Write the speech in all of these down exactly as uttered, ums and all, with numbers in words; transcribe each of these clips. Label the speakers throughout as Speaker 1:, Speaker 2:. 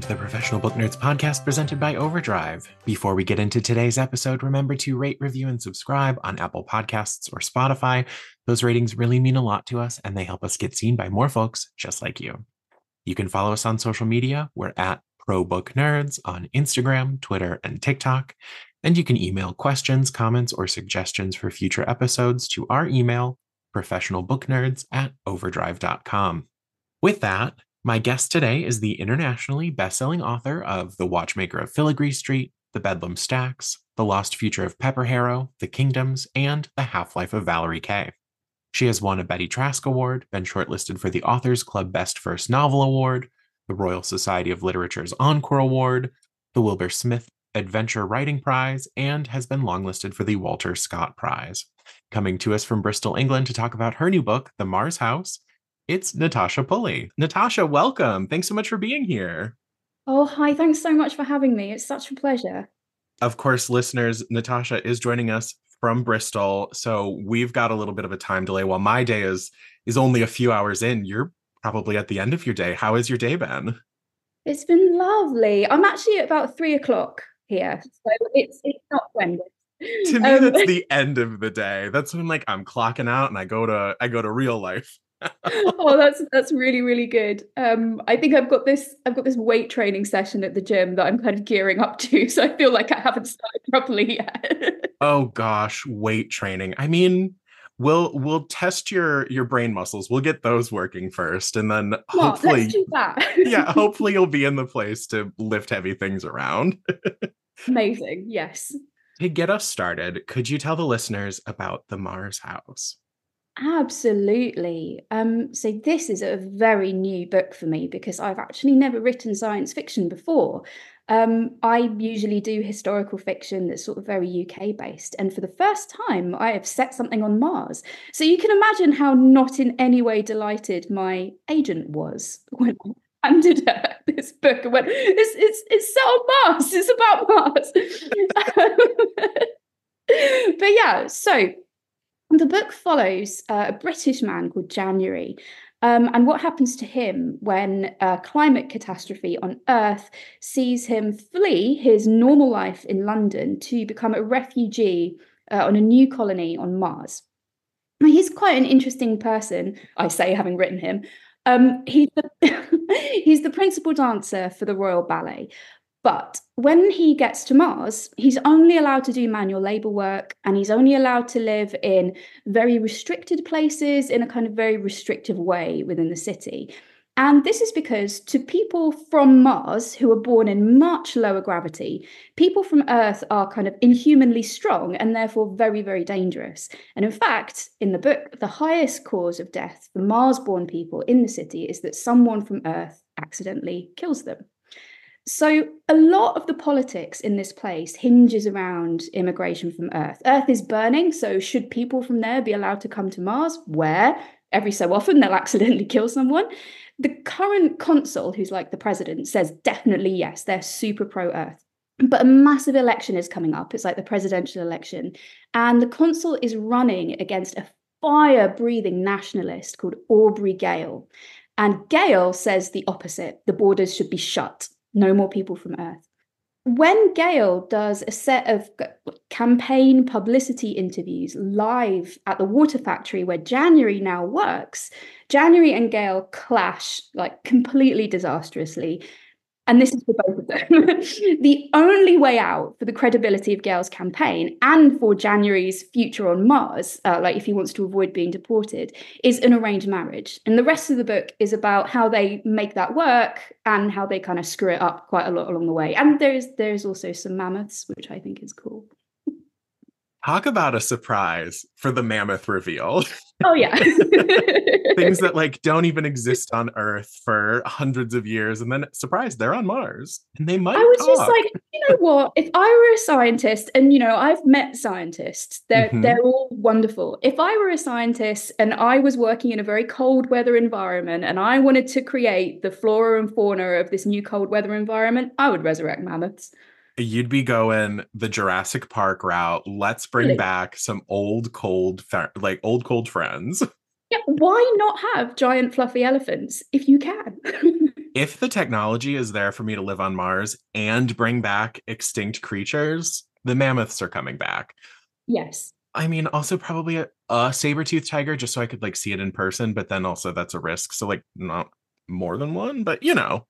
Speaker 1: the Professional Book Nerds podcast presented by Overdrive. Before we get into today's episode, remember to rate, review, and subscribe on Apple Podcasts or Spotify. Those ratings really mean a lot to us, and they help us get seen by more folks just like you. You can follow us on social media. We're at ProBookNerds on Instagram, Twitter, and TikTok. And you can email questions, comments, or suggestions for future episodes to our email, professionalbooknerds at overdrive dot com. With that, my guest today is the internationally best-selling author of The Watchmaker of Filigree Street, The Bedlam Stacks, The Lost Future of Pepper Harrow, The Kingdoms, and The Half-Life of Valerie Kaye. She has won a Betty Trask Award, been shortlisted for the Authors Club Best First Novel Award, the Royal Society of Literature's Encore Award, the Wilbur Smith Adventure Writing Prize, and has been longlisted for the Walter Scott Prize. Coming to us from Bristol, England to talk about her new book, The Mars House, it's Natasha Pulley. Natasha, welcome. Thanks so much for being here.
Speaker 2: Oh, hi. Thanks so much for having me. It's such a pleasure.
Speaker 1: Of course, listeners, Natasha is joining us from Bristol, so we've got a little bit of a time delay. While my day is is only a few hours in, you're probably at the end of your day. How has your day been?
Speaker 2: It's been lovely. I'm actually at about three o'clock here, so it's it's not horrendous.
Speaker 1: To me, um, that's the end of the day. That's when like I'm clocking out and I go to I go to real life.
Speaker 2: Oh, that's that's really, really good. Um, I think I've got this I've got this weight training session at the gym that I'm kind of gearing up to, so I feel like I haven't started properly yet.
Speaker 1: Oh gosh, weight training. I mean, we'll we'll test your your brain muscles. We'll get those working first, and then
Speaker 2: Well,
Speaker 1: hopefully,
Speaker 2: let's do that.
Speaker 1: yeah, hopefully you'll be in the place to lift heavy things around.
Speaker 2: Amazing, yes.
Speaker 1: To get us started, could you tell the listeners about the Mars House?
Speaker 2: Absolutely. Um, so this is a very new book for me because I've actually never written science fiction before. Um, I usually do historical fiction that's sort of very U K based. And for the first time, I have set something on Mars. So you can imagine how not in any way delighted my agent was when I handed her this book and went, it's, it's, it's set on Mars. It's about Mars. But yeah, so the book follows uh, a British man called January, um, and what happens to him when a climate catastrophe on Earth sees him flee his normal life in London to become a refugee uh, on a new colony on Mars. Now, he's quite an interesting person, I say, having written him. Um, he's the he's the principal dancer for the Royal Ballet. But when he gets to Mars, he's only allowed to do manual labor work, and he's only allowed to live in very restricted places in a kind of very restrictive way within the city. And this is because to people from Mars who are born in much lower gravity, people from Earth are kind of inhumanly strong and therefore very, very dangerous. And in fact, in the book, the highest cause of death for Mars-born people in the city is that someone from Earth accidentally kills them. So a lot of the politics in this place hinges around immigration from Earth. Earth is burning, so should people from there be allowed to come to Mars, where every so often they'll accidentally kill someone? The current consul, who's like the president, says definitely yes, they're super pro-Earth. But a massive election is coming up. It's like the presidential election. And the consul is running against a fire-breathing nationalist called Aubrey Gale. And Gale says the opposite. The borders should be shut. No more people from Earth. When Gale does a set of campaign publicity interviews live at the water factory where January now works, January and Gale clash like completely disastrously. And this is for both of them. The only way out for the credibility of Gale's campaign and for January's future on Mars, uh, like if he wants to avoid being deported, is an arranged marriage. And the rest of the book is about how they make that work and how they kind of screw it up quite a lot along the way. And there's there's also some mammoths, which I think is cool.
Speaker 1: Talk about a surprise for the mammoth reveal.
Speaker 2: Oh, yeah.
Speaker 1: Things that like don't even exist on Earth for hundreds of years. And then surprise, they're on Mars. And they might
Speaker 2: I was
Speaker 1: talk.
Speaker 2: just like, you know what? If I were a scientist, and you know, I've met scientists, they're mm-hmm. they're all wonderful. If I were a scientist and I was working in a very cold weather environment and I wanted to create the flora and fauna of this new cold weather environment, I would resurrect mammoths.
Speaker 1: You'd be going the Jurassic Park route. Let's bring really? back some old cold, like old cold friends.
Speaker 2: Yeah, why not have giant fluffy elephants if you can?
Speaker 1: If the technology is there for me to live on Mars and bring back extinct creatures, the mammoths are coming back.
Speaker 2: Yes.
Speaker 1: I mean, also probably a, a saber-toothed tiger just so I could like see it in person, but then also that's a risk. So like not more than one, but you know.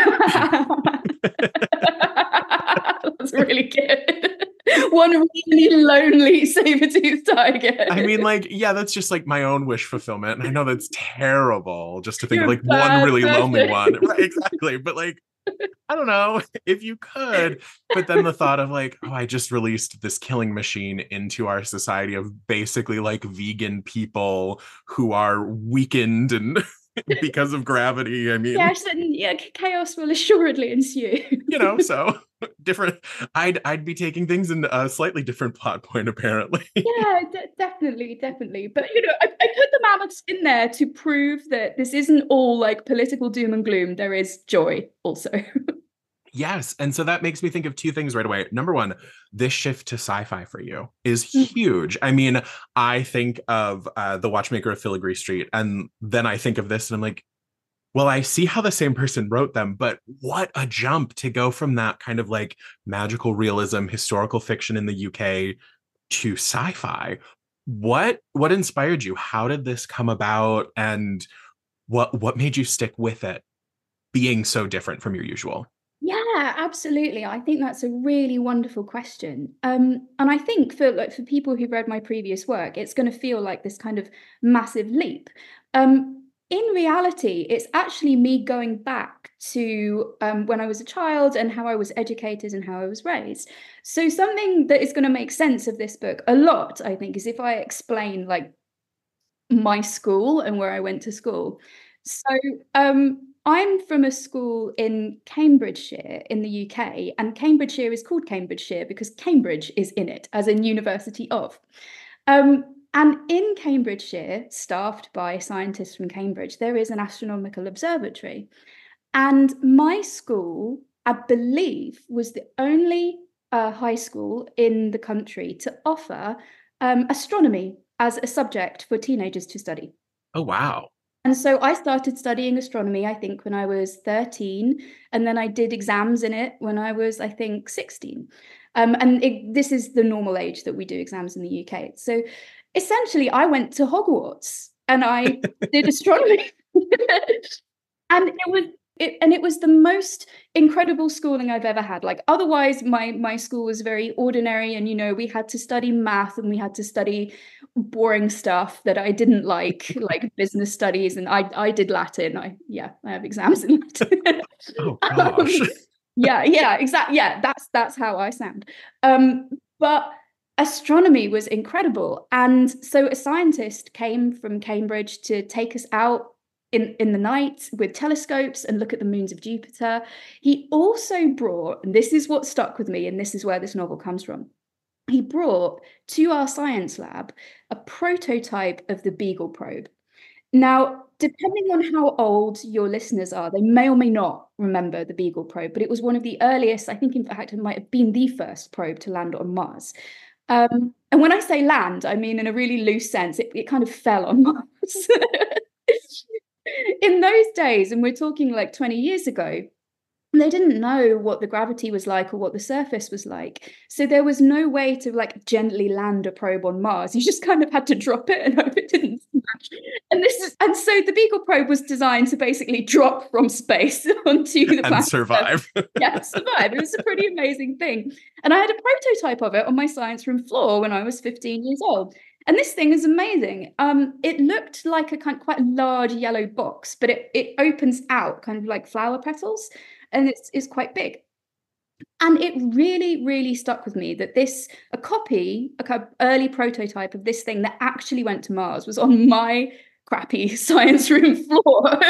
Speaker 2: That's really good. One really lonely saber-toothed tiger.
Speaker 1: I mean, like, yeah, that's just like my own wish fulfillment. And I know that's terrible just to think
Speaker 2: You're
Speaker 1: of
Speaker 2: a
Speaker 1: like one
Speaker 2: bad
Speaker 1: really lonely
Speaker 2: person.
Speaker 1: one. Right, exactly. But like, I don't know if you could, but then the thought of like, oh, I just released this killing machine into our society of basically like vegan people who are weakened and because of gravity. I mean,
Speaker 2: Yes, and yeah, chaos will assuredly ensue.
Speaker 1: you know, so different. I'd I'd be taking things in a slightly different plot point, apparently.
Speaker 2: Yeah, de- definitely, definitely. But you know, I, I put the mammoths in there to prove that this isn't all like political doom and gloom. There is joy also.
Speaker 1: Yes. And so that makes me think of two things right away. Number one, this shift to sci-fi for you is huge. I mean, I think of uh, The Watchmaker of Filigree Street, and then I think of this and I'm like, well, I see how the same person wrote them, but what a jump to go from that kind of like magical realism, historical fiction in the U K to sci-fi. What what inspired you? How did this come about? And what what made you stick with it being so different from your usual?
Speaker 2: Yeah, absolutely. I think that's a really wonderful question. Um, and I think for like for people who've read my previous work, it's going to feel like this kind of massive leap. Um, in reality, it's actually me going back to um, when I was a child and how I was educated and how I was raised. So something that is going to make sense of this book a lot, I think, is if I explain like my school and where I went to school. So, um, I'm from a school in Cambridgeshire in the U K, and Cambridgeshire is called Cambridgeshire because Cambridge is in it as in University of. Um, and in Cambridgeshire, staffed by scientists from Cambridge, there is an astronomical observatory. And my school, I believe, was the only uh, high school in the country to offer um, astronomy as a subject for teenagers to study.
Speaker 1: Oh, wow.
Speaker 2: And so I started studying astronomy, I think, when I was thirteen. And then I did exams in it when I was, I think, sixteen. Um, and it, this is the normal age that we do exams in the U K. So essentially, I went to Hogwarts and I did astronomy. And it was it, and it was the most incredible schooling I've ever had. Like otherwise, my my school was very ordinary, and you know we had to study math and we had to study boring stuff that I didn't like, like business studies, and I I did Latin. I yeah, I have exams in Latin.
Speaker 1: Oh
Speaker 2: um,
Speaker 1: gosh.
Speaker 2: yeah, yeah, exactly. Yeah, that's that's how I sound. Um, but astronomy was incredible, and so a scientist came from Cambridge to take us out in, in the night with telescopes and look at the moons of Jupiter. He also brought, and this is what stuck with me, and this is where this novel comes from. He brought to our science lab a prototype of the Beagle probe. Now, depending on how old your listeners are, they may or may not remember the Beagle probe, but it was one of the earliest, I think, in fact, it might have been the first probe to land on Mars. Um, and when I say land, I mean in a really loose sense, it, it kind of fell on Mars. In those days, and we're talking like twenty years ago, they didn't know what the gravity was like or what the surface was like. So there was no way to like gently land a probe on Mars. You just kind of had to drop it and hope it didn't smash. And this is and so the Beagle probe was designed to basically drop from space onto the
Speaker 1: And
Speaker 2: planet.
Speaker 1: survive.
Speaker 2: Yeah, survive. It was a pretty amazing thing. And I had a prototype of it on my science room floor when I was fifteen years old. And this thing is amazing. Um, it looked like a kind of quite large yellow box, but it, it opens out kind of like flower petals, and it's, it's quite big. And it really, really stuck with me that this, a copy, a kind of early prototype of this thing that actually went to Mars was on my crappy science room floor.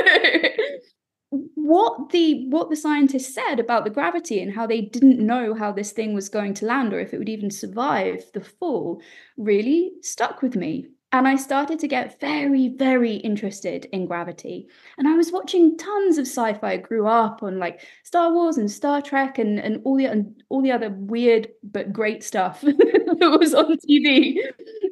Speaker 2: what the what the scientists said about the gravity and how they didn't know how this thing was going to land or if it would even survive the fall really stuck with me. And I started to get very, very interested in gravity. And I was watching tons of sci-fi. I grew up on like Star Wars and Star Trek and, and all the and all the other weird but great stuff that was on T V.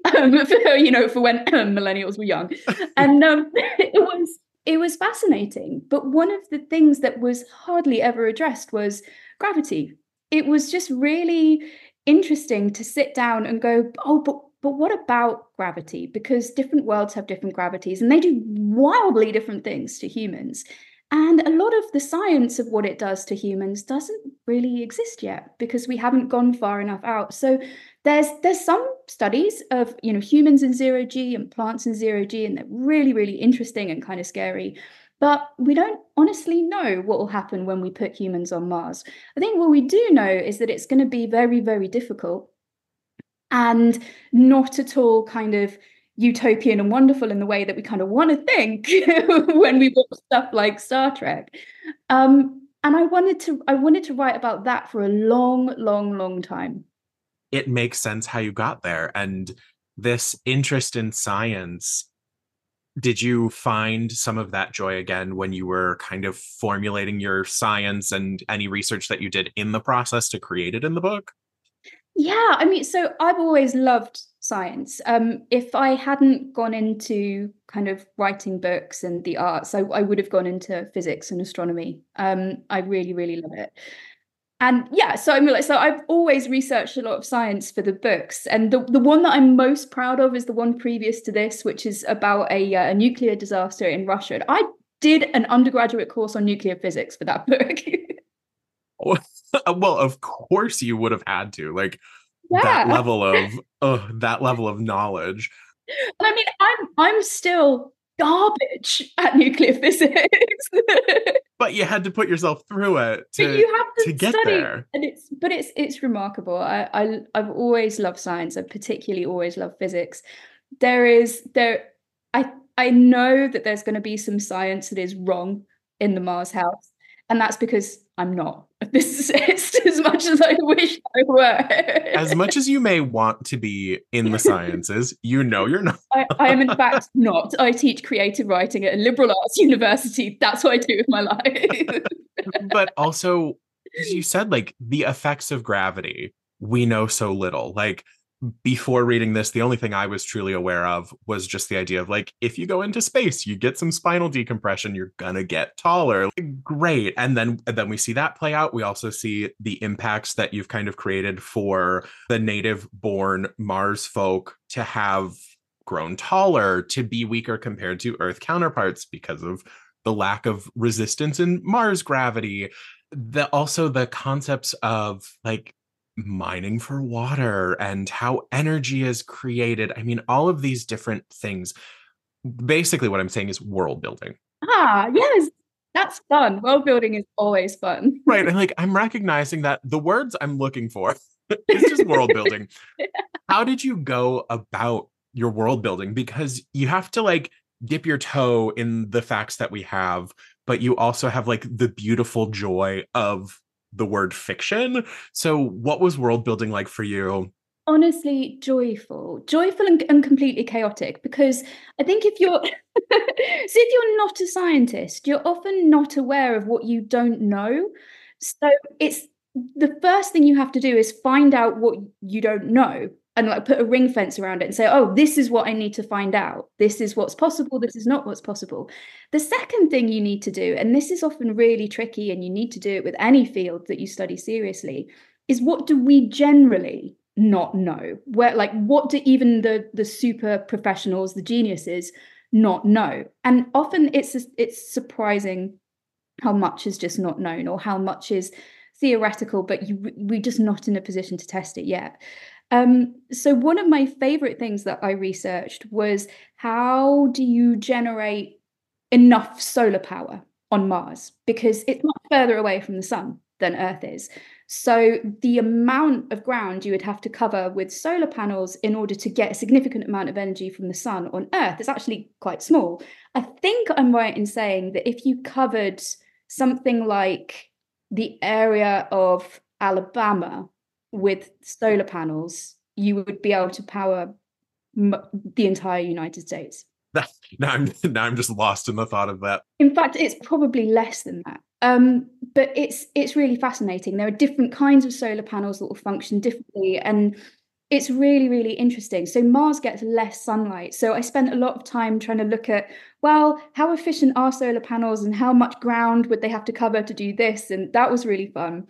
Speaker 2: um, for, you know, for when millennials were young. And um, it was it was fascinating. But one of the things that was hardly ever addressed was gravity. It was just really interesting to sit down and go, oh, but but what about gravity? Because different worlds have different gravities and they do wildly different things to humans. And a lot of the science of what it does to humans doesn't really exist yet because we haven't gone far enough out. So there's there's some studies of, you know, humans in zero G and plants in zero G, and they're really, really interesting and kind of scary. But we don't honestly know what will happen when we put humans on Mars. I think what we do know is that it's going to be very, very difficult and not at all kind of utopian and wonderful in the way that we kind of want to think when we watch stuff like Star Trek. Um, and I wanted to I wanted to write about that for a long, long, long time.
Speaker 1: It makes sense how you got there. And this interest in science, did you find some of that joy again when you were kind of formulating your science and any research that you did in the process to create it in the book?
Speaker 2: Yeah, I mean, so I've always loved science. Um, if I hadn't gone into kind of writing books and the arts, I, I would have gone into physics and astronomy. Um, I really, really love it. And yeah, so I mean, like, so I've always researched a lot of science for the books, and the, the one that I'm most proud of is the one previous to this, which is about a, uh, a nuclear disaster in Russia. And I did an undergraduate course on nuclear physics for that book.
Speaker 1: Well, of course you would have had to, like
Speaker 2: Yeah.
Speaker 1: that level of uh, that level of knowledge.
Speaker 2: And I mean, I'm I'm still garbage at nuclear physics.
Speaker 1: But you had to put yourself through it to,
Speaker 2: But you have to,
Speaker 1: to get
Speaker 2: study.
Speaker 1: there.
Speaker 2: And it's but it's it's remarkable. I, I I've always loved science. I particularly always loved physics. There is there I I know that there's going to be some science that is wrong in the Mars house. And that's because I'm not a physicist as much as I wish I were.
Speaker 1: As much as you may want to be in the sciences, you know you're not.
Speaker 2: I, I am in fact not. I teach creative writing at a liberal arts university. That's what I do with my life.
Speaker 1: But also, as you said, like the effects of gravity, we know so little. Like before reading this, the only thing I was truly aware of was just the idea of like, if you go into space, you get some spinal decompression, you're gonna get taller. Like, great. And then, and then we see that play out. We also see the impacts that you've kind of created for the native born Mars folk to have grown taller, to be weaker compared to Earth counterparts because of the lack of resistance in Mars gravity. The also the concepts of like mining for water and how energy is created. I mean, all of these different things. Basically, what I'm saying is world building.
Speaker 2: Ah, yes, that's fun. World building is always fun.
Speaker 1: Right. And like, I'm recognizing that the words I'm looking for is just world building. How did you go about your world building? Because you have to like dip your toe in the facts that we have, but you also have like the beautiful joy of the word fiction. So what was world building like for you?
Speaker 2: Honestly, joyful, joyful and, and completely chaotic, because I think if you're so if you're not a scientist, you're often not aware of what you don't know. So it's the first thing you have to do is find out what you don't know and like put a ring fence around it and say, oh, this is what I need to find out. This is what's possible. This is not what's possible. The second thing you need to do, and this is often really tricky, and you need to do it with any field that you study seriously, is what do we generally not know? Where, like, what do even the the super professionals, the geniuses, not know? And often it's it's surprising how much is just not known, or how much is theoretical, but you, we're just not in a position to test it yet. Um, so one of my favorite things that I researched was how do you generate enough solar power on Mars? Because it's much further away from the sun than Earth is. So the amount of ground you would have to cover with solar panels in order to get a significant amount of energy from the sun on Earth is actually quite small. I think I'm right in saying that if you covered something like the area of Alabama with solar panels, you would be able to power m- the entire United States.
Speaker 1: Now I'm now I'm just lost in the thought of that.
Speaker 2: In fact, it's probably less than that. Um, but it's it's really fascinating. There are different kinds of solar panels that will function differently, and It's really, really interesting. So Mars gets less sunlight. So I spent a lot of time trying to look at, well, how efficient are solar panels and how much ground would they have to cover to do this? And that was really fun.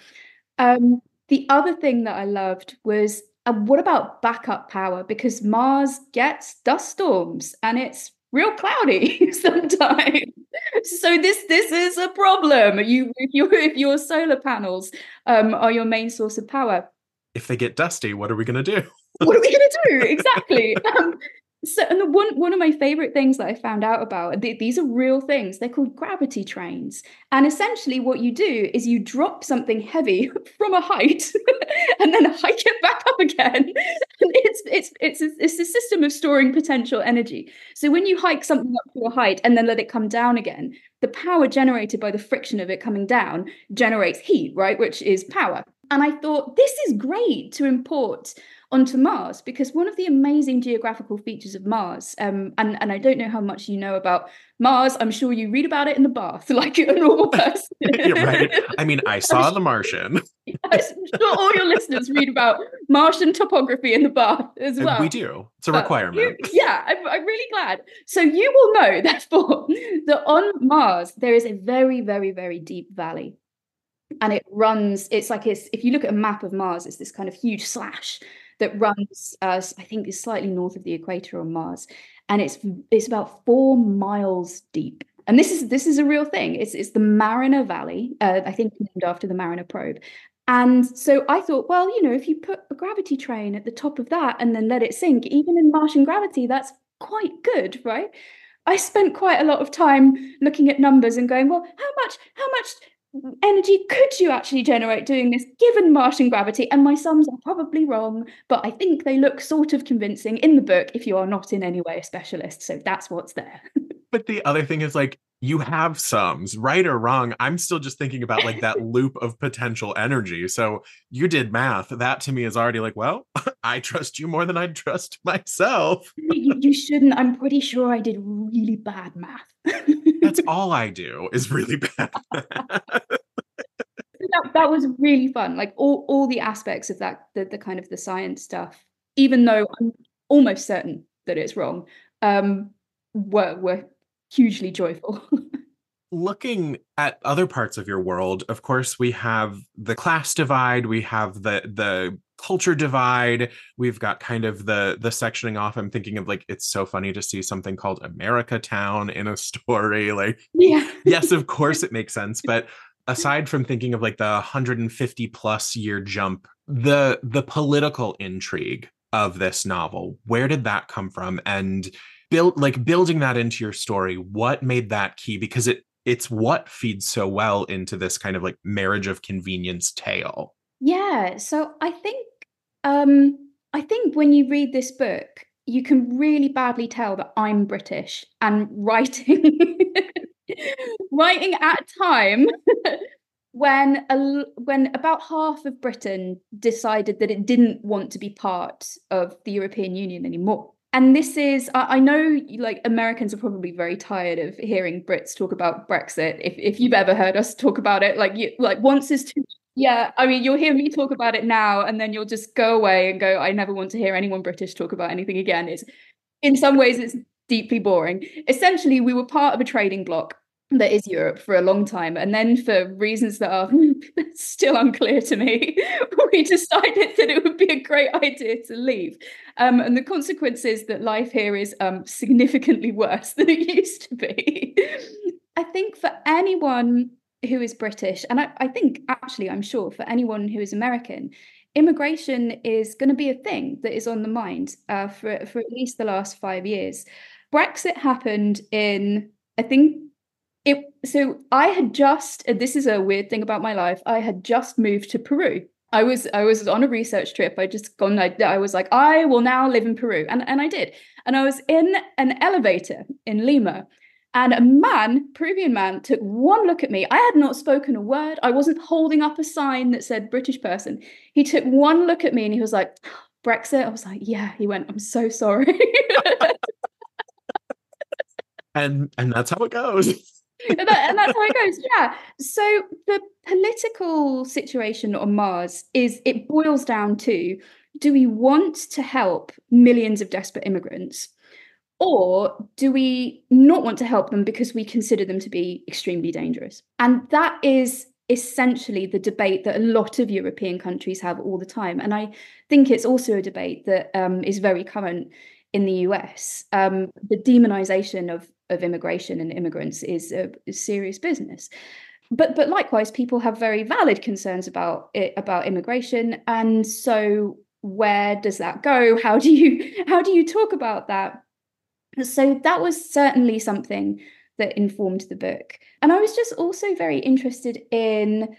Speaker 2: Um, the other thing that I loved was, uh, what about backup power? Because Mars gets dust storms and it's real cloudy sometimes. So this this is a problem. You if your if your solar panels um, are your main source of power.
Speaker 1: If they get dusty, what are we going to do?
Speaker 2: What are we going to do? Exactly. Um, so, and the one one of my favorite things that I found out about, th- these are real things. They're called gravity trains. And essentially, what you do is you drop something heavy from a height and then hike it back up again. And it's it's it's a, it's a system of storing potential energy. So when you hike something up to a height and then let it come down again, the power generated by the friction of it coming down generates heat, right? Which is power. And I thought, this is great to import onto Mars, because one of the amazing geographical features of Mars, um, and, and I don't know how much you know about Mars, I'm sure you read about it in the bath, like a normal person.
Speaker 1: You're right. I mean, I saw The Martian.
Speaker 2: I'm sure all your listeners read about Martian topography in the bath as well.
Speaker 1: And we do. It's a
Speaker 2: But
Speaker 1: requirement.
Speaker 2: you- yeah, I'm, I'm really glad. So you will know, therefore, that on Mars, there is a very, very, very deep valley. And it runs, it's like, it's, if you look at a map of Mars, it's this kind of huge slash that runs, uh, I think is slightly north of the equator on Mars. And it's it's about four miles deep. And this is this is a real thing. It's, it's the Mariner Valley, uh, I think named after the Mariner probe. And so I thought, well, you know, if you put a gravity train at the top of that and then let it sink, even in Martian gravity, that's quite good, right? I spent quite a lot of time looking at numbers and going, well, how much, how much energy could you actually generate doing this given Martian gravity? And my sums are probably wrong, but I think they look sort of convincing in the book if you are not in any way a specialist. So that's what's there.
Speaker 1: But the other thing is, like, you have sums, right or wrong. I'm still just thinking about like that loop of potential energy. So you did math. That to me is already like, well, I trust you more than I'd trust myself.
Speaker 2: you, you shouldn't. I'm pretty sure I did really bad math.
Speaker 1: That's all I do is really bad.
Speaker 2: that, that was really fun. Like all, all the aspects of that, the, the kind of the science stuff, even though I'm almost certain that it's wrong, um, were, were hugely joyful.
Speaker 1: Looking at other parts of your world, of course, we have the class divide, we have the the culture divide, we've got kind of the the sectioning off. I'm thinking of like, it's so funny to see something called America Town in a story. Like,
Speaker 2: Yeah.
Speaker 1: yes, of course it makes sense. But aside from thinking of like the one hundred fifty plus year jump, the the political intrigue of this novel, where did that come from? And build like building that into your story, what made that key? Because it it's what feeds so well into this kind of like marriage of convenience tale.
Speaker 2: Yeah, so I think um I think when you read this book, you can really badly tell that I'm British and writing writing at a time when a, when about half of Britain decided that it didn't want to be part of the European Union anymore. And this is, I, I know, like, Americans are probably very tired of hearing Brits talk about Brexit. If if you've ever heard us talk about it, like you, like once is too. Yeah, I mean, you'll hear me talk about it now, and then you'll just go away and go, I never want to hear anyone British talk about anything again. It's, in some ways, it's deeply boring. Essentially, we were part of a trading bloc that is Europe for a long time. And then for reasons that are still unclear to me, we decided that it would be a great idea to leave. Um, and the consequence is that life here is um, significantly worse than it used to be. I think for anyone who is British, and I, I think actually, I'm sure for anyone who is American, immigration is going to be a thing that is on the mind uh, for, for at least the last five years. Brexit happened in, I think, It, so I had just, this is a weird thing about my life, I had just moved to Peru. I was I was on a research trip. I just gone, I, I was like, I will now live in Peru. And, and I did. And I was in an elevator in Lima. And a man, Peruvian man, took one look at me. I had not spoken a word. I wasn't holding up a sign that said British person. He took one look at me and he was like, Brexit? I was like, yeah. He went, I'm so sorry.
Speaker 1: and and that's how it goes.
Speaker 2: and, that, and that's how it goes. Yeah. So the political situation on Mars is, it boils down to, do we want to help millions of desperate immigrants? Or do we not want to help them because we consider them to be extremely dangerous? And that is essentially the debate that a lot of European countries have all the time. And I think it's also a debate that um, is very current in the U S. Um, the demonization of, of immigration and immigrants is a, a serious business. But but likewise, people have very valid concerns about it, about immigration. And so where does that go? How do you how do you talk about that? So that was certainly something that informed the book. And I was just also very interested in,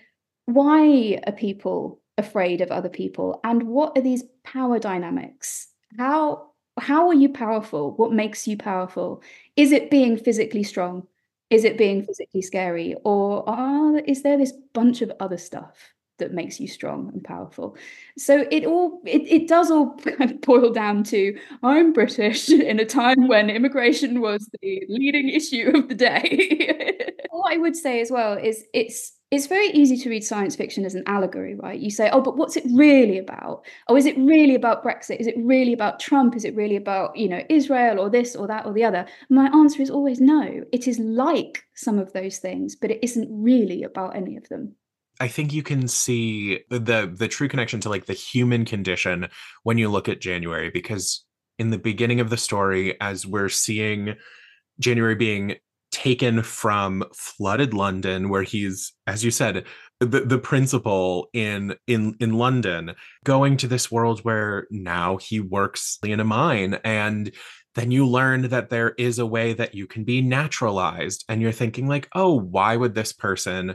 Speaker 2: why are people afraid of other people, and what are these power dynamics? How how are you powerful? What makes you powerful? Is it being physically strong? Is it being physically scary? Or are, is there this bunch of other stuff that makes you strong and powerful? So it all it, it does all kind of boil down to, I'm British in a time when immigration was the leading issue of the day. What I would say as well is it's it's very easy to read science fiction as an allegory, right? You say, oh, but what's it really about? Oh, is it really about Brexit? Is it really about Trump? Is it really about, you know, Israel or this or that or the other? My answer is always no. It is like some of those things, but it isn't really about any of them.
Speaker 1: I think you can see the the true connection to like the human condition when you look at January, because in the beginning of the story, as we're seeing January being taken from flooded London, where he's, as you said, the, the principal in in in London, going to this world where now he works in a mine, and then you learn that there is a way that you can be naturalized, and you're thinking like, oh, why would this person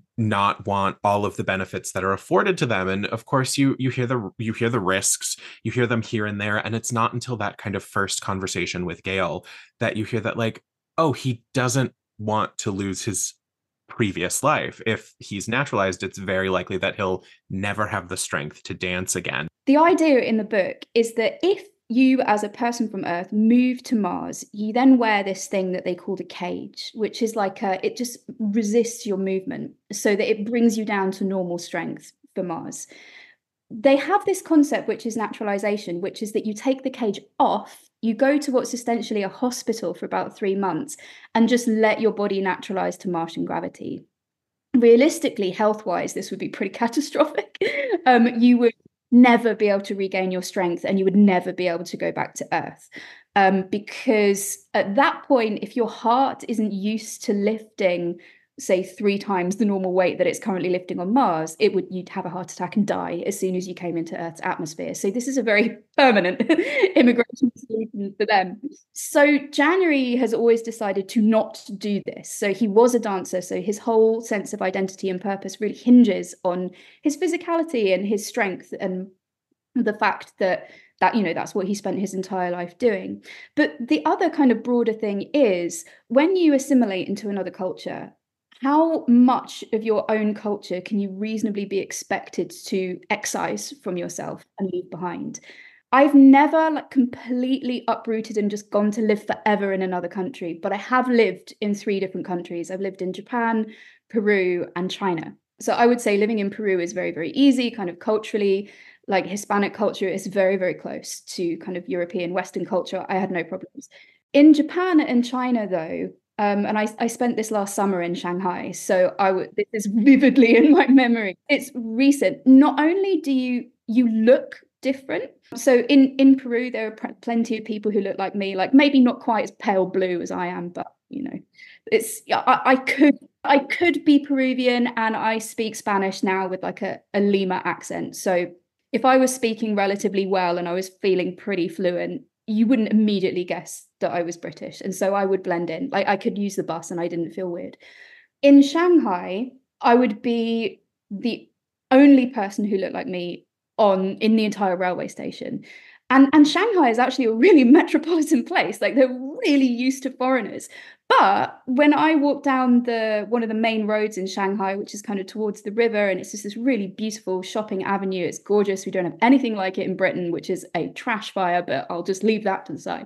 Speaker 1: not want all of the benefits that are afforded to them? And of course you you hear the you hear the risks, you hear them here and there, and it's not until that kind of first conversation with Gail that you hear that like, oh, he doesn't want to lose his previous life. If he's naturalized, it's very likely that he'll never have the strength to dance again.
Speaker 2: The idea in the book is that if you, as a person from Earth, move to Mars, you then wear this thing that they call a cage, which is like a, it just resists your movement so that it brings you down to normal strength for Mars. They have this concept, which is naturalization, which is that you take the cage off, you go to what's essentially a hospital for about three months and just let your body naturalize to Martian gravity. Realistically, health-wise, this would be pretty catastrophic. Um, you would never be able to regain your strength, and you would never be able to go back to Earth. Um, because at that point, if your heart isn't used to lifting, say, three times the normal weight that it's currently lifting on Mars, it would you'd have a heart attack and die as soon as you came into Earth's atmosphere. So this is a very permanent immigration solution for them. So January has always decided to not do this. So he was a dancer, so his whole sense of identity and purpose really hinges on his physicality and his strength, and the fact that that, you know, that's what he spent his entire life doing. But the other kind of broader thing is, when you assimilate into another culture, how much of your own culture can you reasonably be expected to excise from yourself and leave behind? I've never like completely uprooted and just gone to live forever in another country, but I have lived in three different countries. I've lived in Japan, Peru, and China. So I would say living in Peru is very, very easy, kind of culturally. Like Hispanic culture is very, very close to kind of European Western culture. I had no problems. In Japan and China, though, Um, and I, I spent this last summer in Shanghai, so I would this is vividly in my memory. It's recent. Not only do you you look different, so in in Peru there are pr- plenty of people who look like me, like maybe not quite as pale blue as I am, but you know, it's I, I could I could be Peruvian, and I speak Spanish now with like a, a Lima accent. So if I was speaking relatively well and I was feeling pretty fluent, you wouldn't immediately guess that I was British. And so I would blend in. Like I could use the bus and I didn't feel weird. In Shanghai, I would be the only person who looked like me on in the entire railway station. And, and Shanghai is actually a really metropolitan place. Like they're really used to foreigners. But when I walked down the one of the main roads in Shanghai, which is kind of towards the river, and it's just this really beautiful shopping avenue, it's gorgeous. We don't have anything like it in Britain, which is a trash fire, but I'll just leave that to the side.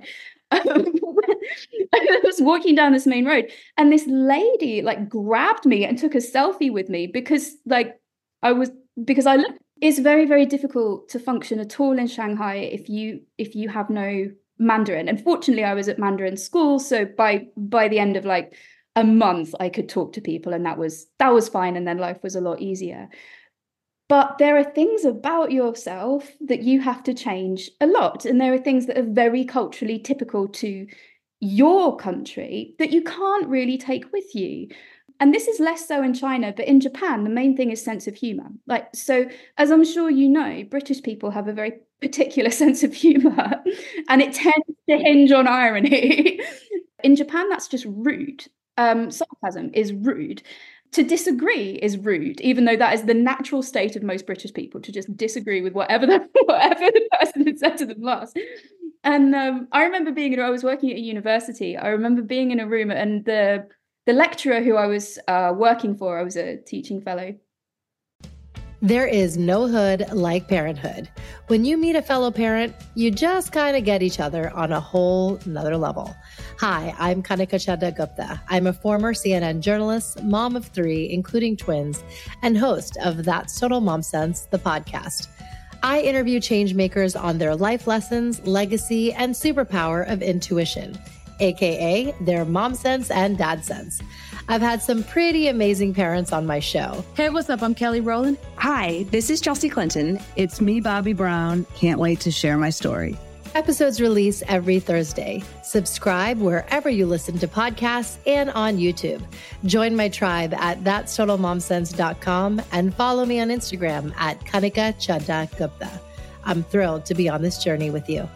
Speaker 2: I was walking down this main road, and this lady like grabbed me and took a selfie with me because like I was because I looked It's very, very difficult to function at all in Shanghai if you if you have no Mandarin. And fortunately, I was at Mandarin school, so by by the end of like a month, I could talk to people, and that was that was fine. And then life was a lot easier. But there are things about yourself that you have to change a lot, and there are things that are very culturally typical to your country that you can't really take with you. And this is less so in China, but in Japan, the main thing is sense of humor. Like, so as I'm sure you know, British people have a very particular sense of humor, and it tends to hinge on irony. In Japan, that's just rude. Um, sarcasm is rude. To disagree is rude, even though that is the natural state of most British people, to just disagree with whatever the, whatever the person had said to them last. And um, I remember being in, I was working at a university. I remember being in a room, and the the lecturer who I was uh, working for, I was a teaching fellow.
Speaker 3: There is no hood like parenthood. When you meet a fellow parent, you just kind of get each other on a whole nother level. Hi, I'm Kanika Chadda Gupta. I'm a former C N N journalist, mom of three, including twins, and host of That's Total Mom Sense, the podcast. I interview changemakers on their life lessons, legacy, and superpower of intuition, aka their mom sense and dad sense. I've had some pretty amazing parents on my show.
Speaker 4: Hey, what's up? I'm Kelly Rowland.
Speaker 5: Hi, this is Chelsea Clinton. It's me, Bobby Brown. Can't wait to share my story.
Speaker 3: Episodes release every Thursday. Subscribe wherever you listen to podcasts and on YouTube. Join my tribe at that's total mom sense dot com and follow me on Instagram at Kanika Chadda Gupta. I'm thrilled to be on this journey with you.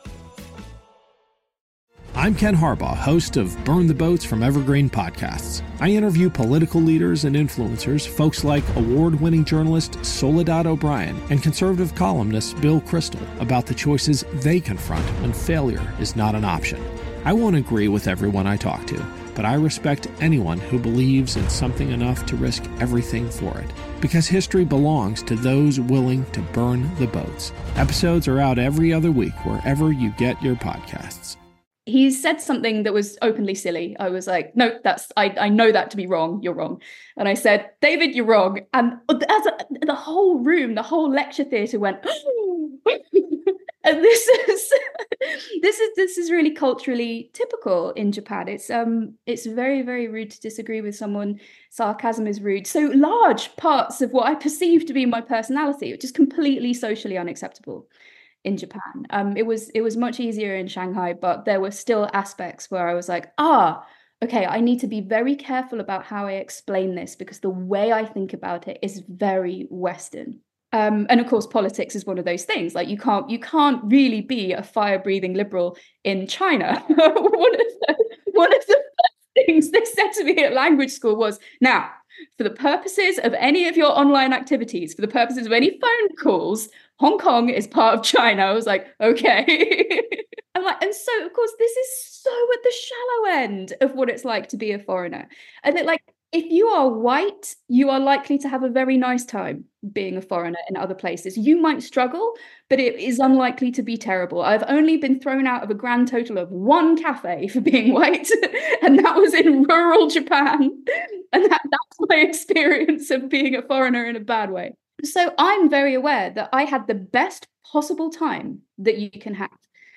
Speaker 6: I'm Ken Harbaugh, host of Burn the Boats from Evergreen Podcasts. I interview political leaders and influencers, folks like award-winning journalist Soledad O'Brien and conservative columnist Bill Kristol, about the choices they confront when failure is not an option. I won't agree with everyone I talk to, but I respect anyone who believes in something enough to risk everything for it. Because history belongs to those willing to burn the boats. Episodes are out every other week wherever you get your podcasts.
Speaker 2: He said something that was openly silly. I was like, no, that's, I, I know that to be wrong. You're wrong. And I said, David, you're wrong. And as a, the whole room, the whole lecture theatre went, oh. And this is, this is, this is really culturally typical in Japan. It's, um, it's very, very rude to disagree with someone. Sarcasm is rude. So large parts of what I perceive to be my personality, which is completely socially unacceptable in Japan. Um, it was it was much easier in Shanghai, but there were still aspects where I was like, ah, okay, I need to be very careful about how I explain this, because the way I think about it is very Western. Um, and of course, politics is one of those things. Like you can't you can't really be a fire-breathing liberal in China. one of the, one of the first things they said to me at language school was, now, for the purposes of any of your online activities, for the purposes of any phone calls, Hong Kong is part of China. I was like, okay. I'm like, and so of course, this is so at the shallow end of what it's like to be a foreigner. And that, like, if you are white, you are likely to have a very nice time being a foreigner in other places. You might struggle, but it is unlikely to be terrible. I've only been thrown out of a grand total of one cafe for being white, and that was in rural Japan. And that, that's my experience of being a foreigner in a bad way. So I'm very aware that I had the best possible time that you can have.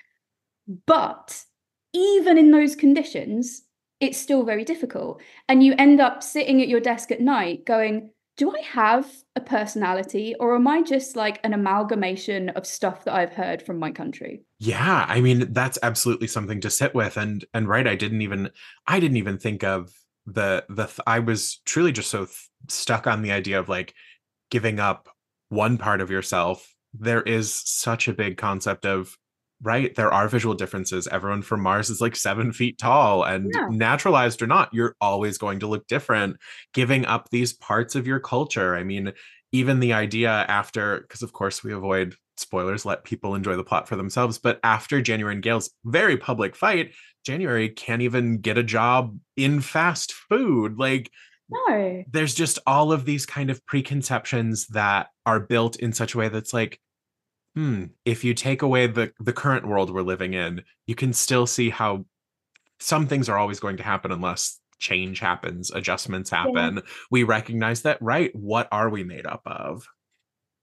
Speaker 2: But even in those conditions, it's still very difficult. And you end up sitting at your desk at night going, do I have a personality, or am I just like an amalgamation of stuff that I've heard from my country?
Speaker 1: Yeah, I mean, that's absolutely something to sit with. And and right, I didn't even I didn't even think of the the I was truly just so th- stuck on the idea of like giving up one part of yourself. There is such a big concept of, right, there are visual differences. Everyone from Mars is like seven feet tall, and yeah. Naturalized or not, you're always going to look different. Giving up these parts of your culture. I mean, even the idea after, because of course we avoid spoilers, let people enjoy the plot for themselves. But after January and Gale's very public fight, January can't even get a job in fast food. Like,
Speaker 2: no,
Speaker 1: there's just all of these kind of preconceptions that are built in such a way that's like, hmm, if you take away the, the current world we're living in, you can still see how some things are always going to happen unless change happens, adjustments happen. Yeah. We recognize that, right? What are we made up of?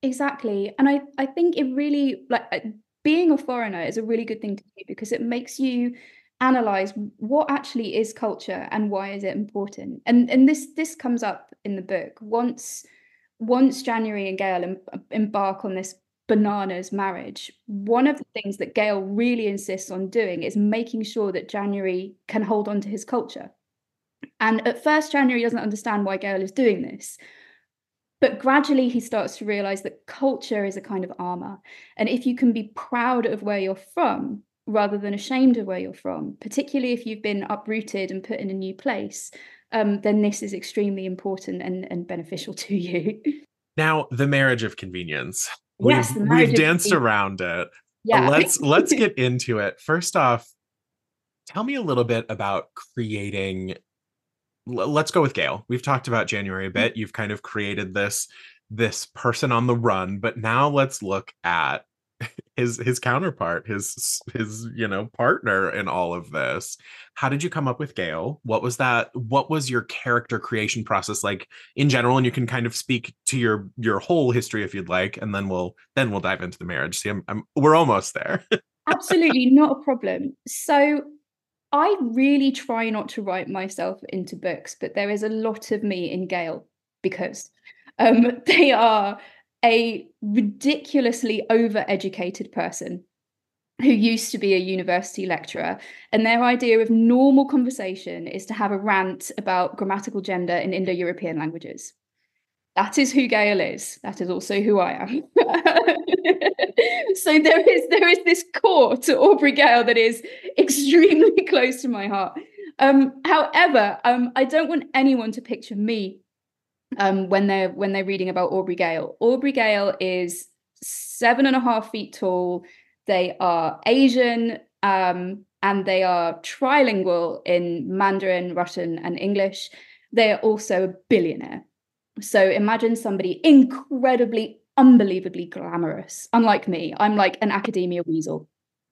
Speaker 2: Exactly. And I, I think it really, like, uh, being a foreigner is a really good thing to do because it makes you analyze what actually is culture and why is it important. And and this this comes up in the book. Once once January and Gail em, embark on this bananas marriage, one of the things that Gail really insists on doing is making sure that January can hold on to his culture. And at first, January doesn't understand why Gail is doing this. But gradually he starts to realize that culture is a kind of armor. And if you can be proud of where you're from, rather than ashamed of where you're from, particularly if you've been uprooted and put in a new place, um, then this is extremely important and, and beneficial to you.
Speaker 1: Now, the marriage of convenience.
Speaker 2: Yes,
Speaker 1: we've,
Speaker 2: the marriage
Speaker 1: we've
Speaker 2: of
Speaker 1: danced
Speaker 2: convenience.
Speaker 1: around it.
Speaker 2: Yeah.
Speaker 1: Let's let's get into it. First off, tell me a little bit about creating. Let's go with Gail. We've talked about January a bit. You've kind of created this this person on the run, but now let's look at his his counterpart, his his you know partner in all of this. How did you come up with Gail? What was that? What was your character creation process like in general? And you can kind of speak to your your whole history if you'd like, and then we'll then we'll dive into the marriage. See, I'm, I'm we're almost there.
Speaker 2: Absolutely not a problem. So I really try not to write myself into books, but there is a lot of me in Gail because um, they are a ridiculously overeducated person who used to be a university lecturer. And their idea of normal conversation is to have a rant about grammatical gender in Indo-European languages. That is who Gail is. That is also who I am. So there is there is this core to Aubrey Gail that is extremely close to my heart. Um, however, um, I don't want anyone to picture me um, when they're when they're reading about Aubrey Gail. Aubrey Gail is seven and a half feet tall. They are Asian, um, and they are trilingual in Mandarin, Russian, and English. They are also a billionaire. So imagine somebody incredibly, unbelievably glamorous. Unlike me, I'm like an academia weasel.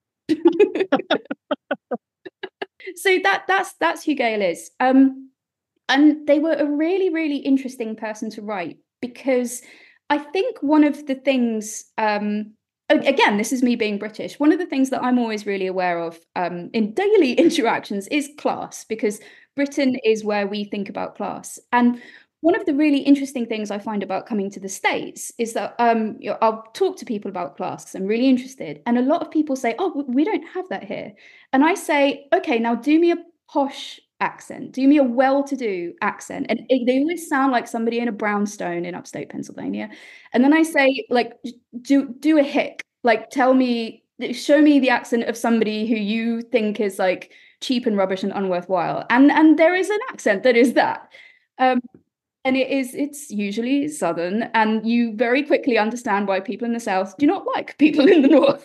Speaker 2: So that that's that's who Gail is. Um, and they were a really, really interesting person to write because I think one of the things, um, again, this is me being British. One of the things that I'm always really aware of um, in daily interactions is class, because Britain is where we think about class. And one of the really interesting things I find about coming to the States is that um, you know, I'll talk to people about class because I'm really interested. And a lot of people say, oh, we don't have that here. And I say, okay, now do me a posh accent. Do me a well-to-do accent. And it, they always sound like somebody in a brownstone in upstate Pennsylvania. And then I say, like, do, do a hick. Like, tell me, show me the accent of somebody who you think is like cheap and rubbish and unworthwhile. And, and there is an accent that is that. Um, And it is, it's usually Southern, and you very quickly understand why people in the South do not like people in the North.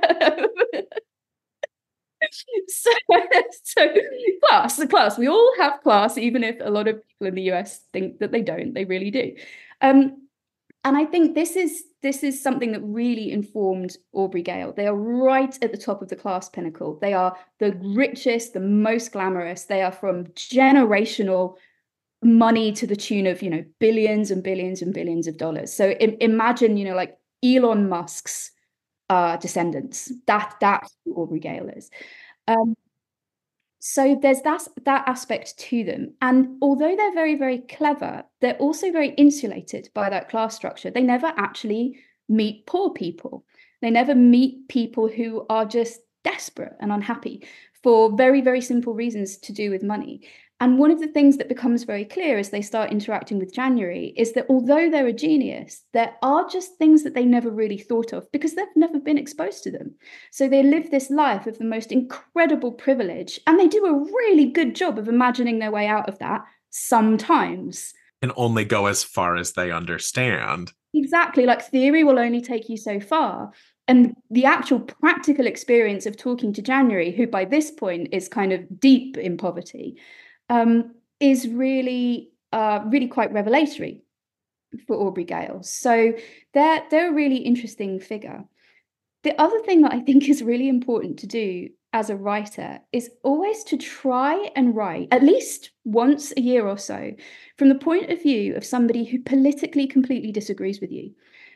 Speaker 2: so, so class, the class, we all have class, even if a lot of people in the U S think that they don't, they really do. Um, and I think this is, this is something that really informed Aubrey Gail. They are right at the top of the class pinnacle. They are the richest, the most glamorous. They are from generational money to the tune of, you know, billions and billions and billions of dollars. So im- imagine, you know, like Elon Musk's uh, descendants. That that's who Aubrey Gail is. Um, so there's that that aspect to them. And although they're very, very clever, they're also very insulated by that class structure. They never actually meet poor people. They never meet people who are just desperate and unhappy for very, very simple reasons to do with money. And one of the things that becomes very clear as they start interacting with January is that although they're a genius, there are just things that they never really thought of because they've never been exposed to them. So they live this life of the most incredible privilege, and they do a really good job of imagining their way out of that sometimes.
Speaker 1: And only go as far as they understand.
Speaker 2: Exactly. Like theory will only take you so far. And the actual practical experience of talking to January, who by this point is kind of deep in poverty, um, is really, uh, really quite revelatory for Aubrey Gail. So they're, they're a really interesting figure. The other thing that I think is really important to do as a writer is always to try and write at least once a year or so from the point of view of somebody who politically completely disagrees with you.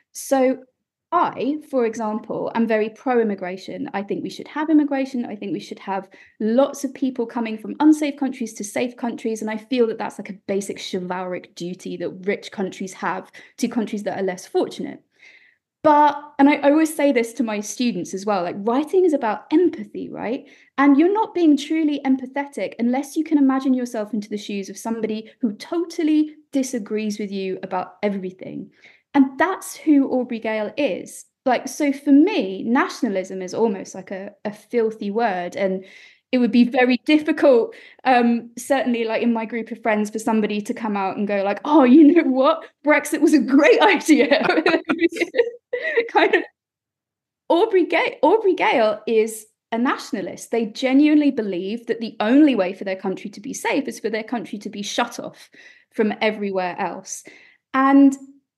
Speaker 2: So I, for example, am very pro-immigration. I think we should have immigration. I think we should have lots of people coming from unsafe countries to safe countries. And I feel that that's like a basic chivalric duty that rich countries have to countries that are less fortunate. But, and I, I always say this to my students as well, like writing is about empathy, right? And you're not being truly empathetic unless you can imagine yourself into the shoes of somebody who totally disagrees with you about everything. And that's who Aubrey Gale is. Like, so for me, nationalism is almost like a, a filthy word. And it would be very difficult, um, certainly like in my group of friends, for somebody to come out and go like, oh, you know what? Brexit was a great idea. Kind of. Aubrey Gale, Aubrey Gale is a nationalist. They genuinely believe that the only way for their country to be safe is for their country to be shut off from everywhere else. And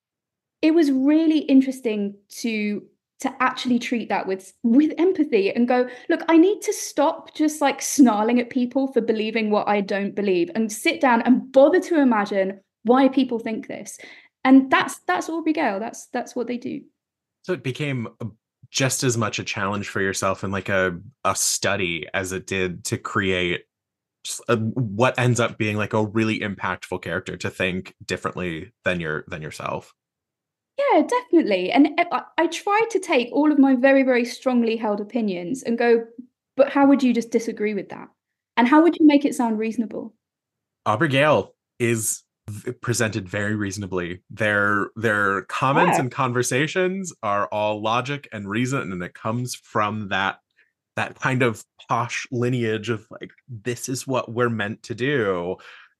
Speaker 2: it was really interesting to to actually treat that with with empathy and go, look, I need to stop just like snarling at people for believing what I don't believe and sit down and bother to imagine why people think this. And that's that's Aubrey Gale. That's that's what they do.
Speaker 1: So it became just as much a challenge for yourself and like a a study as it did to create a, what ends up being like a really impactful character to think differently than your than yourself.
Speaker 2: Yeah, definitely. And I, I try to take all of my very, very strongly held opinions and go, but how would you just disagree with that? And how would you make it sound reasonable?
Speaker 1: Aubrey Gale is presented very reasonably. Their their comments
Speaker 2: Yeah.
Speaker 1: and conversations are all logic and reason, and it comes from that that kind of posh lineage of like, this is what we're meant to do.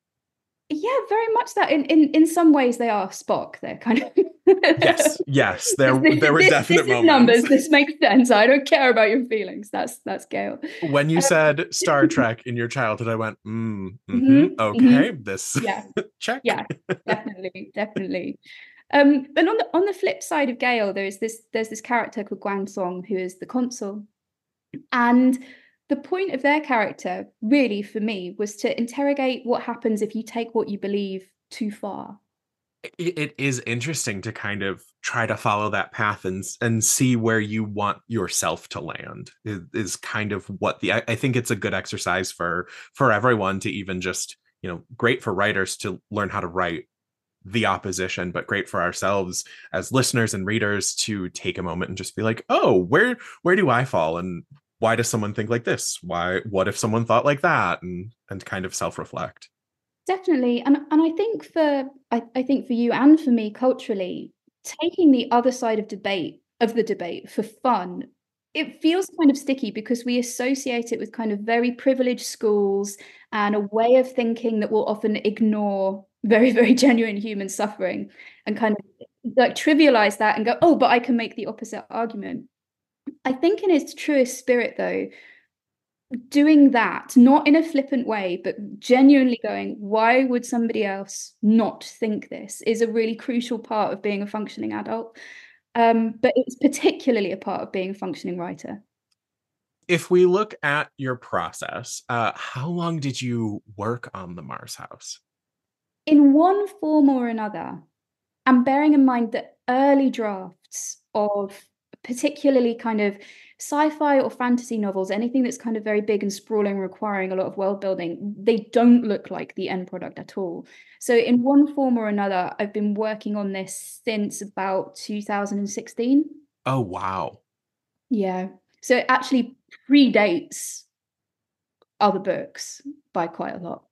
Speaker 2: Yeah, very much that. In in in some ways, they are Spock. They're kind of
Speaker 1: Yes, yes. There
Speaker 2: this,
Speaker 1: there were
Speaker 2: this,
Speaker 1: definite
Speaker 2: this is
Speaker 1: moments.
Speaker 2: numbers. This makes sense. I don't care about your feelings. That's that's Gale.
Speaker 1: When you
Speaker 2: Um,
Speaker 1: said Star Trek in your childhood, I went, mm, mm-hmm,
Speaker 2: Mhm,
Speaker 1: okay, this
Speaker 2: Yeah,
Speaker 1: check.
Speaker 2: yeah, definitely, definitely. Um, but on the on the flip side of Gale, there's this there's this character called Guang Song who is the consul, and the point of their character, really, for me, was to interrogate what happens if you take what you believe too far.
Speaker 1: It, it is interesting to kind of try to follow that path and and see where you want yourself to land is, is kind of what the I, I think it's a good exercise for for everyone to even just, you know, great for writers to learn how to write the opposition, but great for ourselves as listeners and readers to take a moment and just be like, oh, where where do I fall, and why does someone think like this? Why, what if someone thought like that? And and kind of self-reflect.
Speaker 2: Definitely. And and I think for I, I think for you and for me culturally, taking the other side of debate of the debate for fun, it feels kind of sticky because we associate it with kind of very privileged schools and a way of thinking that will often ignore very, very genuine human suffering and kind of like trivialize that and go, oh, but I can make the opposite argument. I think in its truest spirit, though, doing that, not in a flippant way, but genuinely going, why would somebody else not think this, is a really crucial part of being a functioning adult. Um, but it's particularly a part of being a functioning writer.
Speaker 1: If we look at your process, uh, how long did you work on the Mars House?
Speaker 2: In one form or another, and bearing in mind that early drafts of particularly kind of sci-fi or fantasy novels, anything that's kind of very big and sprawling, requiring a lot of world building, they don't look like the end product at all. So in one form or another, I've been working on this since about two thousand sixteen.
Speaker 1: Oh, wow.
Speaker 2: Yeah. So it actually predates other books by quite a lot.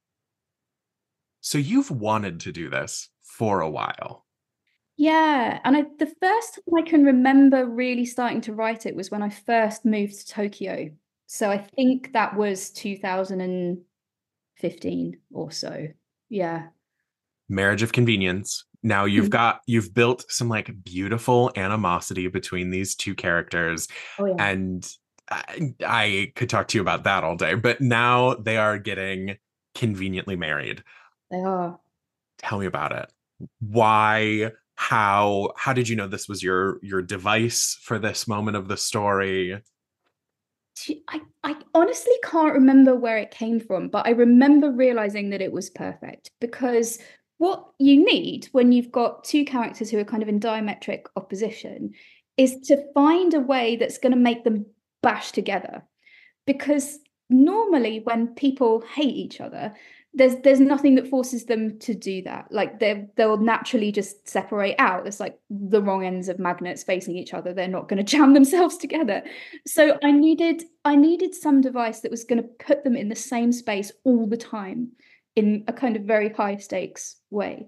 Speaker 1: So you've wanted to do this for a while.
Speaker 2: Yeah, and I, the first time I can remember really starting to write it was when I first moved to Tokyo. So I think that was two thousand fifteen or so. Yeah.
Speaker 1: Marriage of convenience. Now you've got, you've built some like beautiful animosity between these two characters.
Speaker 2: Oh, yeah.
Speaker 1: And I, I could talk to you about that all day, but now they are getting conveniently married.
Speaker 2: They are.
Speaker 1: Tell me about it. Why? How? How did you know this was your your device for this moment of the story?
Speaker 2: I, I honestly can't remember where it came from, but I remember realizing that it was perfect because what you need when you've got two characters who are kind of in diametric opposition is to find a way that's going to make them bash together. Because normally when people hate each other, there's there's nothing that forces them to do that. Like they they'll naturally just separate out. It's like the wrong ends of magnets facing each other. They're not going to jam themselves together. So I needed I needed some device that was going to put them in the same space all the time in a kind of very high stakes way.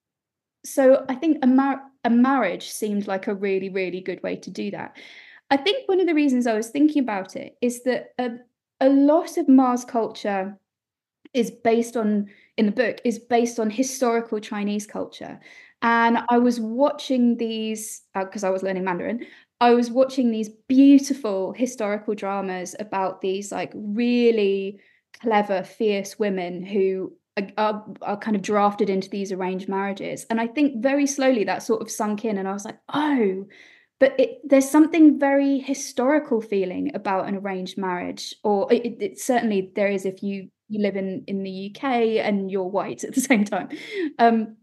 Speaker 2: So I think a mar- a marriage seemed like a really, really good way to do that. I think one of the reasons I was thinking about it is that a, a lot of Mars culture is based on, in the book, is based on historical Chinese culture. And I was watching these, because uh, I was learning Mandarin, I was watching these beautiful historical dramas about these like really clever, fierce women who are, are, are kind of drafted into these arranged marriages. And I think very slowly that sort of sunk in and I was like, oh, but it, there's something very historical feeling about an arranged marriage, or it, it certainly there is if you you live in in the U K and you're white at the same time. Um,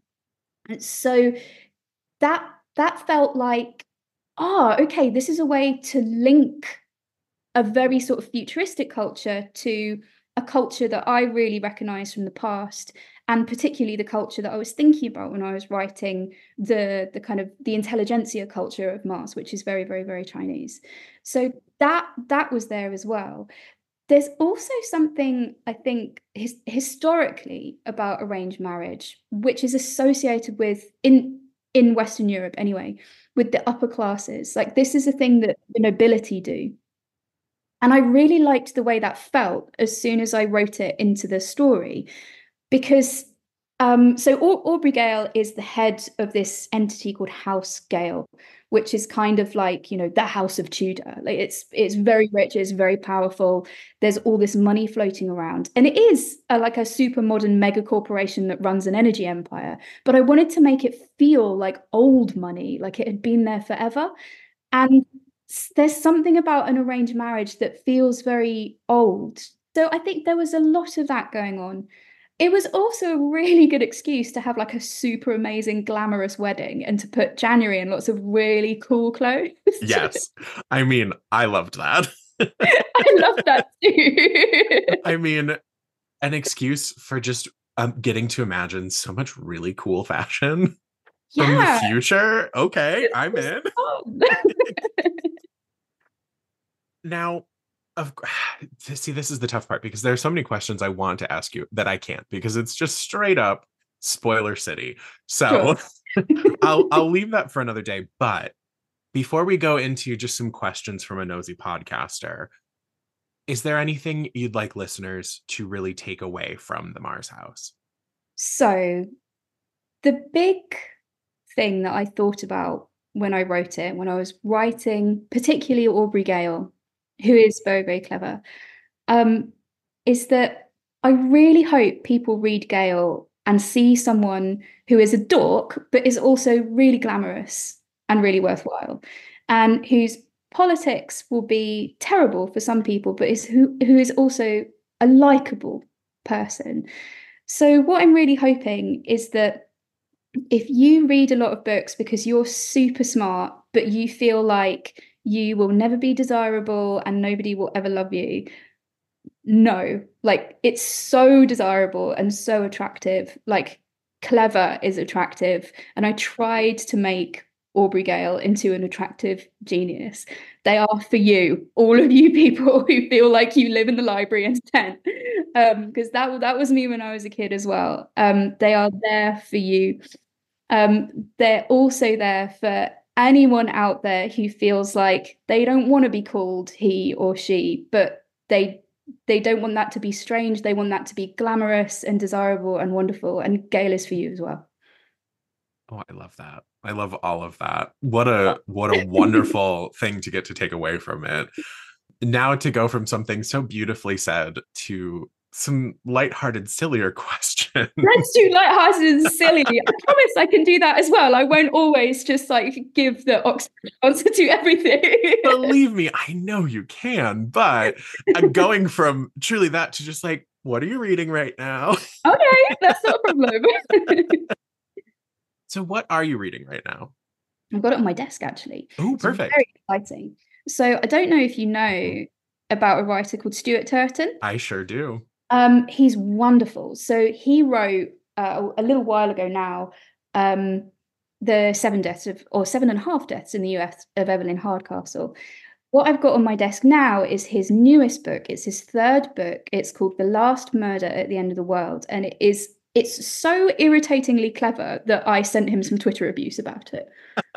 Speaker 2: so that that felt like, ah, oh, okay, this is a way to link a very sort of futuristic culture to a culture that I really recognize from the past, and particularly the culture that I was thinking about when I was writing the the kind of the intelligentsia culture of Mars, which is very, very, very Chinese. So that that was there as well. There's also something, I think, his, historically about arranged marriage, which is associated with, in in Western Europe anyway, with the upper classes. Like this is a thing that the nobility do. And I really liked the way that felt as soon as I wrote it into the story, because um, so Aubrey Gale is the head of this entity called House Gale, which is kind of like, you know, the House of Tudor. Like it's it's very rich, it's very powerful. There's all this money floating around, and it is a, like a super modern mega corporation that runs an energy empire. But I wanted to make it feel like old money, like it had been there forever. And there's something about an arranged marriage that feels very old. So I think there was a lot of that going on. It was also a really good excuse to have like a super amazing glamorous wedding and to put January in lots of really cool clothes.
Speaker 1: Yes. I mean, I loved that.
Speaker 2: I love that too.
Speaker 1: I mean, an excuse for just um, getting to imagine so much really cool fashion yeah. from the future. Okay, I'm in. Now, of see, this is the tough part because there are so many questions I want to ask you that I can't because it's just straight up spoiler city. So sure. I'll I'll leave that for another day. But before we go into just some questions from a nosy podcaster, is there anything you'd like listeners to really take away from the Mars House?
Speaker 2: So the big thing that I thought about when I wrote it, when I was writing, particularly Aubrey Gale, who is very, very clever, um, is that I really hope people read Gale and see someone who is a dork, but is also really glamorous and really worthwhile, and whose politics will be terrible for some people, but is who who is also a likable person. So what I'm really hoping is that if you read a lot of books because you're super smart, but you feel like you will never be desirable and nobody will ever love you, no, like it's so desirable and so attractive. Like clever is attractive, and I tried to make Aubrey Gale into an attractive genius. They are for you, all of you people who feel like you live in the library and ten, um, because that that was me when I was a kid as well. Um, they are there for you. Um, they're also there for anyone out there who feels like they don't want to be called he or she, but they they don't want that to be strange. They want that to be glamorous and desirable and wonderful. And Gale is for you as well.
Speaker 1: Oh, I love that. I love all of that. What a what a wonderful thing to get to take away from it. Now to go from something so beautifully said to some lighthearted, sillier questions.
Speaker 2: Let's do lighthearted and silly. I promise I can do that as well. I won't always just like give the Oxford answer to everything.
Speaker 1: Believe me, I know you can, but I'm going from truly that to just like, What are you reading right now?
Speaker 2: Okay, that's not a problem.
Speaker 1: So what are you reading right now?
Speaker 2: I've got it on my desk, actually.
Speaker 1: Oh,
Speaker 2: It's
Speaker 1: perfect.
Speaker 2: very exciting. So I don't know if you know about a writer called Stuart Turton.
Speaker 1: I sure do.
Speaker 2: Um, he's wonderful. So he wrote uh, a little while ago now, um, the seven deaths of, or seven and a half deaths in the U S of Evelyn Hardcastle. What I've got on my desk now is his newest book. It's his third book. It's called The Last Murder at the End of the World, and it is it's so irritatingly clever that I sent him some Twitter abuse about it.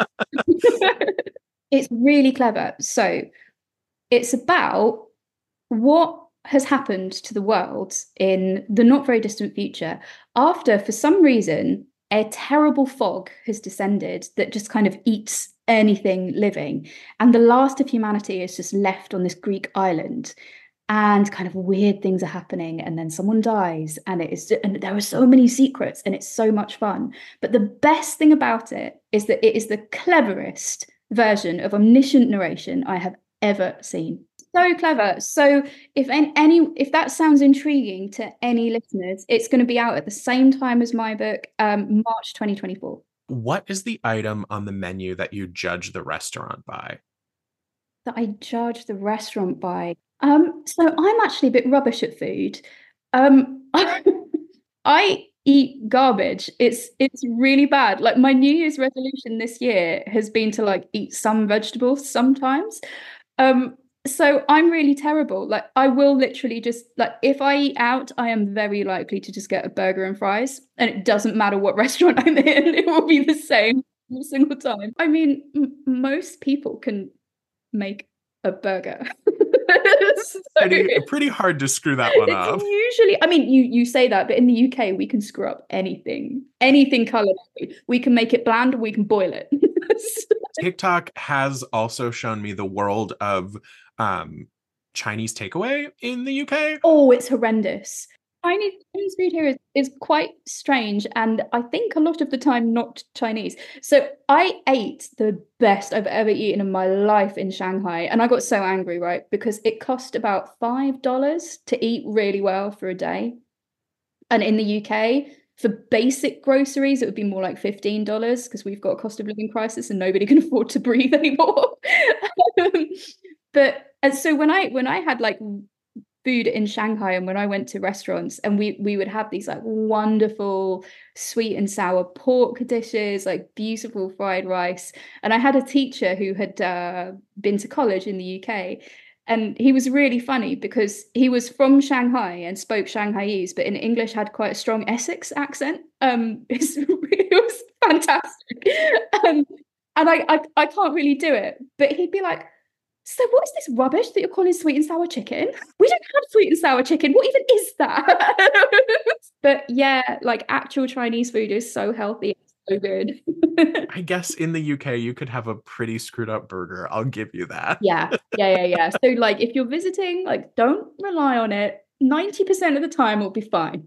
Speaker 2: It's really clever. So it's about what has happened to the world in the not very distant future after, for some reason, a terrible fog has descended that just kind of eats anything living. And the last of humanity is just left on this Greek island. And kind of weird things are happening, and then someone dies, and it is, and there are so many secrets, and it's so much fun. But the best thing about it is that it is the cleverest version of omniscient narration I have ever seen. So clever. So if any, if that sounds intriguing to any listeners, it's going to be out at the same time as my book, um, March twenty twenty-four.
Speaker 1: What is the item on the menu that you judge the restaurant by?
Speaker 2: That I judge the restaurant by? Um, so I'm actually a bit rubbish at food. Um, I eat garbage. It's it's really bad. Like my New Year's resolution this year has been to like eat some vegetables sometimes. Um, so I'm really terrible. Like I will literally just like if I eat out, I am very likely to just get a burger and fries, and it doesn't matter what restaurant I'm in. It will be the same every single time. I mean, m- most people can make a burger. So
Speaker 1: pretty, pretty hard to screw that one up.
Speaker 2: Usually, I mean, you you say that, but in the U K, we can screw up anything, anything culinary. We can make it bland, we can boil it.
Speaker 1: TikTok has also shown me the world of um, Chinese takeaway in the U K.
Speaker 2: Oh, it's horrendous. Chinese, Chinese food here is, is quite strange, and I think a lot of the time not Chinese. So I ate the best I've ever eaten in my life in Shanghai, and I got so angry, right? Because it cost about five dollars to eat really well for a day. And in the U K, for basic groceries, it would be more like fifteen dollars because we've got a cost of living crisis and nobody can afford to breathe anymore. um, but and so when I when I had like food in Shanghai, and when I went to restaurants, and we we would have these like wonderful sweet and sour pork dishes, like beautiful fried rice. And I had a teacher who had uh, been to college in the U K, and he was really funny because he was from Shanghai and spoke Shanghaise, but in English had quite a strong Essex accent. Um, it's, it was fantastic, um, and I, I I can't really do it, but he'd be like, "So what is this rubbish that you're calling sweet and sour chicken? We don't have sweet and sour chicken. What even is that?" But yeah, like actual Chinese food is so healthy. It's so good.
Speaker 1: I guess in the U K, you could have a pretty screwed up burger. I'll give you that.
Speaker 2: Yeah, yeah, yeah, yeah. So like if you're visiting, like don't rely on it. ninety percent of the time it'll be fine.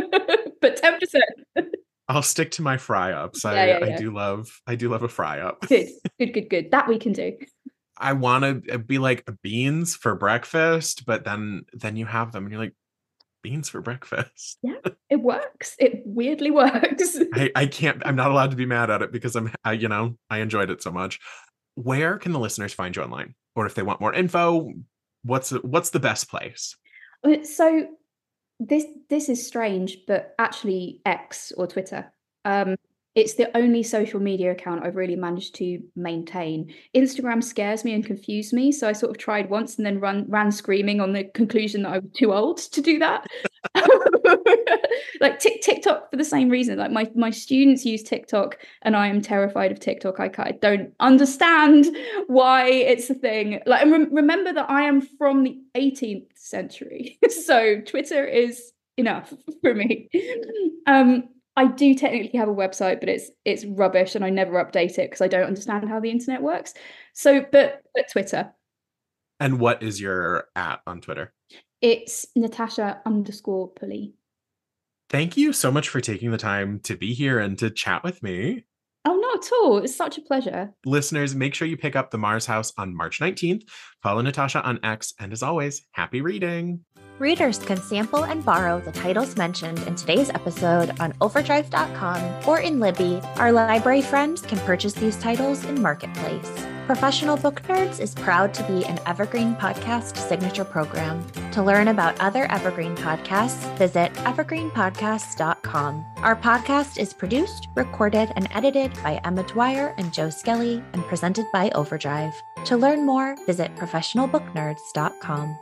Speaker 2: But ten percent.
Speaker 1: I'll stick to my fry ups. I,
Speaker 2: Yeah, yeah,
Speaker 1: I
Speaker 2: yeah.
Speaker 1: do love I do love a fry up.
Speaker 2: Good, good, good, good. That we can do.
Speaker 1: I want to be like beans for breakfast, but then then you have them and you're like, beans for breakfast.
Speaker 2: Yeah, it works. It weirdly works.
Speaker 1: I, I can't, I'm not allowed to be mad at it because I'm, I, you know, I enjoyed it so much. Where can the listeners find you online? Or if they want more info, what's what's the best place?
Speaker 2: So this this is strange, but actually X or Twitter. Um, it's the only social media account I've really managed to maintain. Instagram scares me and confuses me, so I sort of tried once and then run ran screaming on the conclusion that I was too old to do that. Like Tik TikTok for the same reason. Like my my students use TikTok, and I am terrified of TikTok. I, I don't understand why it's a thing. Like, and re- remember that I am from the eighteenth century, so Twitter is enough for me. Um, I do technically have a website, but it's it's rubbish, and I never update it because I don't understand how the internet works. So, but but Twitter.
Speaker 1: And what is your at on Twitter?
Speaker 2: It's Natasha underscore Pulley.
Speaker 1: Thank you so much for taking the time to be here and to chat with me.
Speaker 2: Oh, not at all. It's such a pleasure.
Speaker 1: Listeners, make sure you pick up The Mars House on March nineteenth. Follow Natasha on X, and as always, happy reading.
Speaker 4: Readers can sample and borrow the titles mentioned in today's episode on overdrive dot com or in Libby. Our library friends can purchase these titles in Marketplace. Professional Book Nerds is proud to be an Evergreen Podcast signature program. To learn about other Evergreen podcasts, visit evergreen podcasts dot com. Our podcast is produced, recorded, and edited by Emma Dwyer and Joe Skelly and presented by Overdrive. To learn more, visit professional book nerds dot com.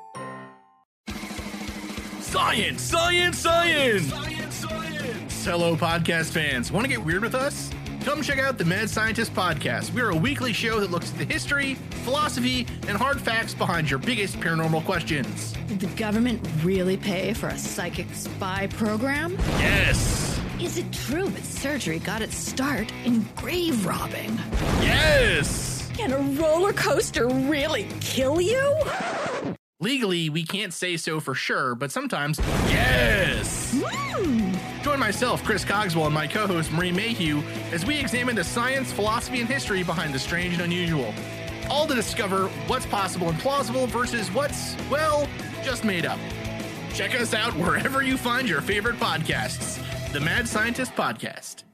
Speaker 7: Science, science, science! Science, science! Hello, podcast fans. Want to get weird with us? Come check out the Mad Scientist Podcast. We're a weekly show that looks at the history, philosophy, and hard facts behind your biggest paranormal questions.
Speaker 8: Did the government really pay for a psychic spy program?
Speaker 7: Yes!
Speaker 8: Is it true that surgery got its start in grave robbing?
Speaker 7: Yes!
Speaker 8: Can a roller coaster really kill you?
Speaker 7: Legally, we can't say so for sure, but sometimes, yes!
Speaker 8: Mm.
Speaker 7: Join myself, Chris Cogswell, and my co-host, Marie Mayhew, as we examine the science, philosophy, and history behind the strange and unusual. All to discover what's possible and plausible versus what's, well, just made up. Check us out wherever you find your favorite podcasts. The Mad Scientist Podcast.